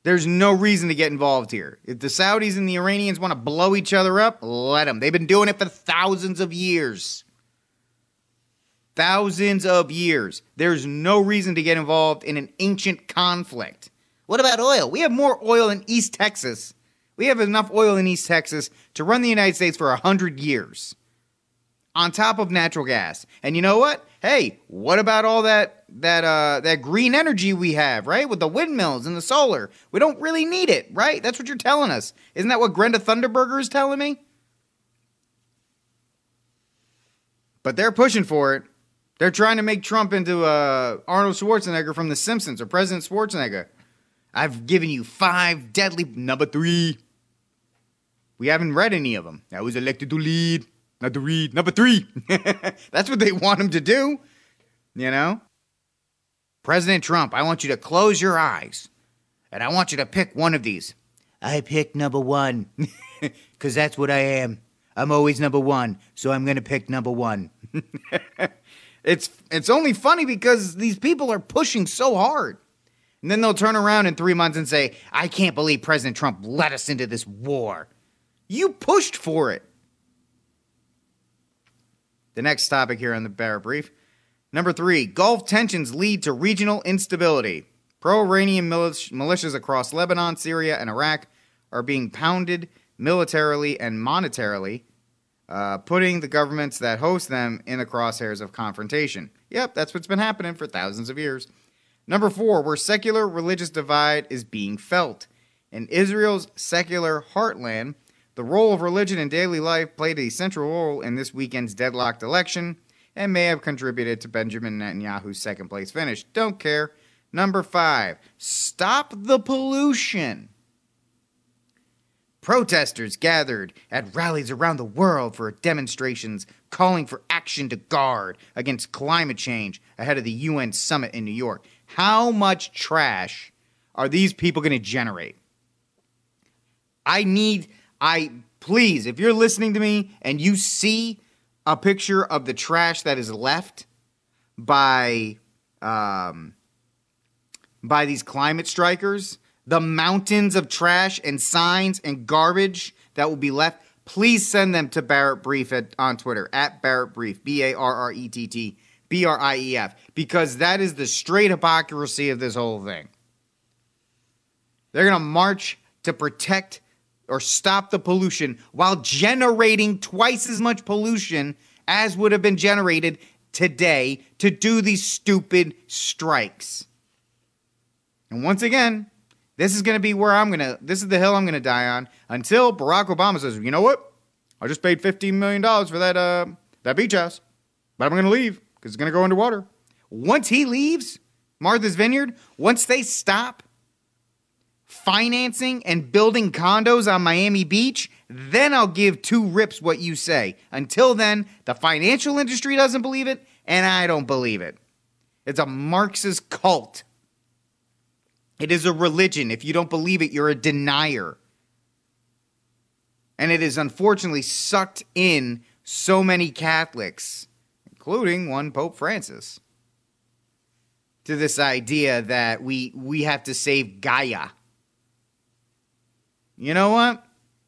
There's no reason to get involved here. If the Saudis and the Iranians want to blow each other up, let them. They've been doing it for thousands of years. Thousands of years. There's no reason to get involved in an ancient conflict. What about oil? We have more oil in East Texas. We have enough oil in East Texas to run the United States for 100 years. On top of natural gas. And you know what? Hey, what about all that green energy we have, right? With the windmills and the solar. We don't really need it, right? That's what you're telling us. Isn't that what Greta Thunberg is telling me? But they're pushing for it. They're trying to make Trump into Arnold Schwarzenegger from The Simpsons, or President Schwarzenegger. I've given you 5 deadly... Number 3. We haven't read any of them. I was elected to lead. Not to read. Number 3. That's what they want him to do. You know? President Trump, I want you to close your eyes. And I want you to pick one of these. I pick number 1. Because that's what I am. I'm always number 1. So I'm going to pick number 1. It's only funny because these people are pushing so hard. And then they'll turn around in 3 months and say, I can't believe President Trump led us into this war. You pushed for it. The next topic here on the Barrett Brief. Number 3, Gulf tensions lead to regional instability. Pro-Iranian militias across Lebanon, Syria, and Iraq are being pounded militarily and monetarily, putting the governments that host them in the crosshairs of confrontation. Yep, that's what's been happening for thousands of years. Number 4, where secular religious divide is being felt. In Israel's secular heartland, the role of religion in daily life played a central role in this weekend's deadlocked election and may have contributed to Benjamin Netanyahu's second-place finish. Don't care. Number 5, stop the pollution. Protesters gathered at rallies around the world for demonstrations calling for action to guard against climate change ahead of the UN summit in New York. How much trash are these people going to generate? Please, if you're listening to me and you see a picture of the trash that is left by these climate strikers, the mountains of trash and signs and garbage that will be left, please send them to Barrett Brief on Twitter, at Barrett Brief, BarrettBrief, because that is the straight hypocrisy of this whole thing. They're going to march to protect or stop the pollution while generating twice as much pollution as would have been generated today to do these stupid strikes. And once again, this is going to be this is the hill I'm going to die on until Barack Obama says, you know what? I just paid $15 million for that beach house, but I'm going to leave because it's going to go underwater. Once he leaves Martha's Vineyard, once they stop financing and building condos on Miami Beach, then I'll give 2 rips what you say. Until then, the financial industry doesn't believe it, and I don't believe it. It's a Marxist cult. It is a religion. If you don't believe it, you're a denier. And it has unfortunately sucked in so many Catholics, including one Pope Francis, to this idea that we have to save Gaia. You know what?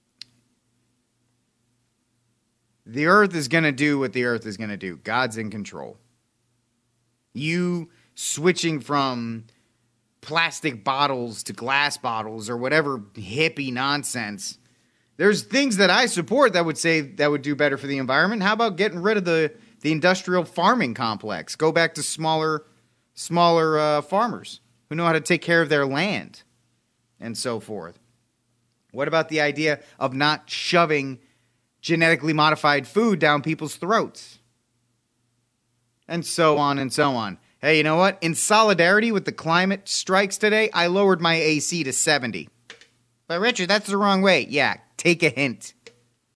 The earth is going to do what the earth is going to do. God's in control. You switching from plastic bottles to glass bottles or whatever hippie nonsense. There's things that I support that would say that would do better for the environment. How about getting rid of the industrial farming complex? Go back to smaller farmers who know how to take care of their land and so forth. What about the idea of not shoving genetically modified food down people's throats? And so on and so on. Hey, you know what? In solidarity with the climate strikes today, I lowered my AC to 70. But Richard, that's the wrong way. Yeah, take a hint.